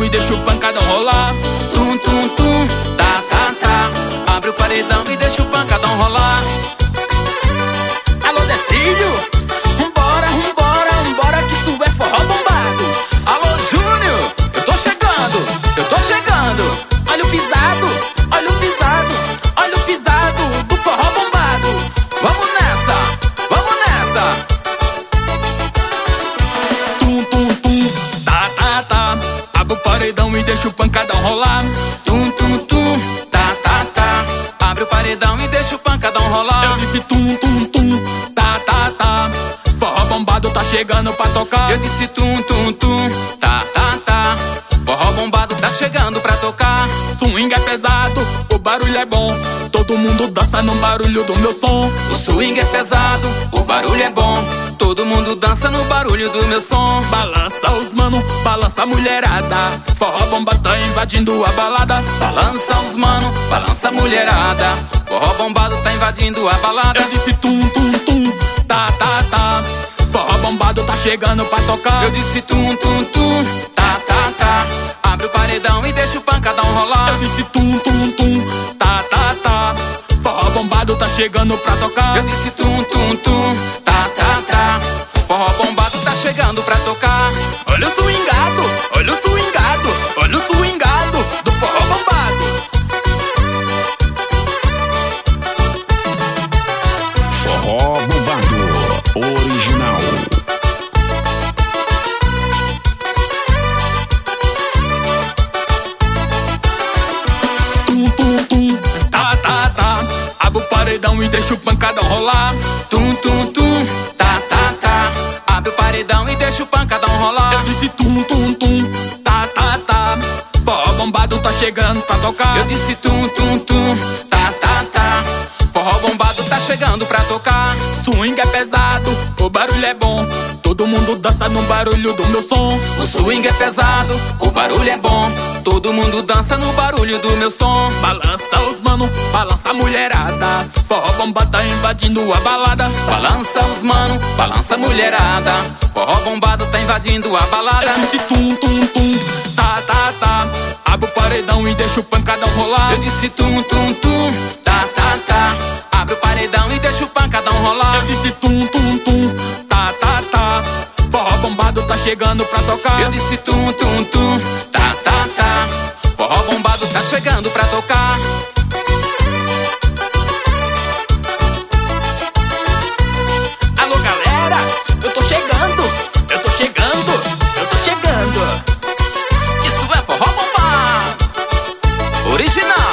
deixa o pancadão rolar. Tum, tum, tum, tá, tá, tá. Abre o paredão e deixa o pancadão rolar. Alô, Decílio, vambora, vambora, vambora, que isso é forró bombado. Alô, Júnior, eu tô chegando, eu tô chegando. Olha o pisado, olha o pisado, olha o pisado do forró bombado. Vamos nessa, vamos nessa. Tum, tum, tum, tá, tá, tá. Abre o paredão e deixa o pancadão rolar. Tum, tum, tum, tá, tá, tá. Abre o paredão e deixa o pancadão rolar. Eu disse tum, tum, tum, tá, tá, tá. Forró bombado tá chegando pra tocar. Eu disse tum, tum, tum, tá, tá, tá. Forró bombado tá chegando pra tocar. Swing é pesado, o barulho é bom. Todo mundo dança no barulho do meu som. O swing é pesado, o barulho é bom. Todo mundo dança no barulho do meu som. Balança os mano, balança a mulherada. Forró bomba tá invadindo a balada. Balança os mano, balança a mulherada. Forró bombado tá invadindo a balada. Eu disse tum, tum, tum, tá, tá, tá. Forró bombado tá chegando pra tocar. Eu disse tum, tum, tum, tá, tá, tá. Abre o paredão e deixa o pancadão rolar. Eu disse tum, tum, tum, tá, tá, tá. Forró bombado tá chegando pra tocar. Eu disse tum, tum, tum, tá, tá, tá. Forró bombado tá chegando pra tocar. Olha o swingado, olha o swingado, olha o swingado do forró bombado. Forró bombado original. Tum, tum, tum, tá, tá, tá. Abre o paredão e deixa o pancadão rolar. Tum, tum, tum, tá, tá, tá. Abre o paredão e deixa o pancadão rolar. Eu disse tum, tum, tum, tá, tá, tá. Forró bombado tá chegando pra tocar. Eu disse tum, tum, tum, tá, tá, tá. Forró bombado tá chegando pra tocar. Swing é pesado, o barulho é bom. Todo mundo dança no barulho do meu som. O swing é pesado, o barulho é bom. Todo mundo dança no barulho do meu som. Balança os mano, balança a mulherada. Forró bomba tá invadindo a balada. Balança os mano, balança a mulherada. Forró bombado tá invadindo a balada. Eu disse tum, tum, tum, tá, tá, tá. Abre o paredão e deixa o pancadão rolar. Eu disse tum, tum, tum, tá, tá, tá. Abre o paredão e deixa o pancadão rolar. Eu disse tum, tum, tum, tá, tá, tá. Forró bombado tá chegando pra tocar. Eu disse tum, tum, tum, tá, tá, tá. Forró bombado tá chegando pra tocar. Alô, galera, eu tô chegando, eu tô chegando, eu tô chegando. Isso é forró bombado original.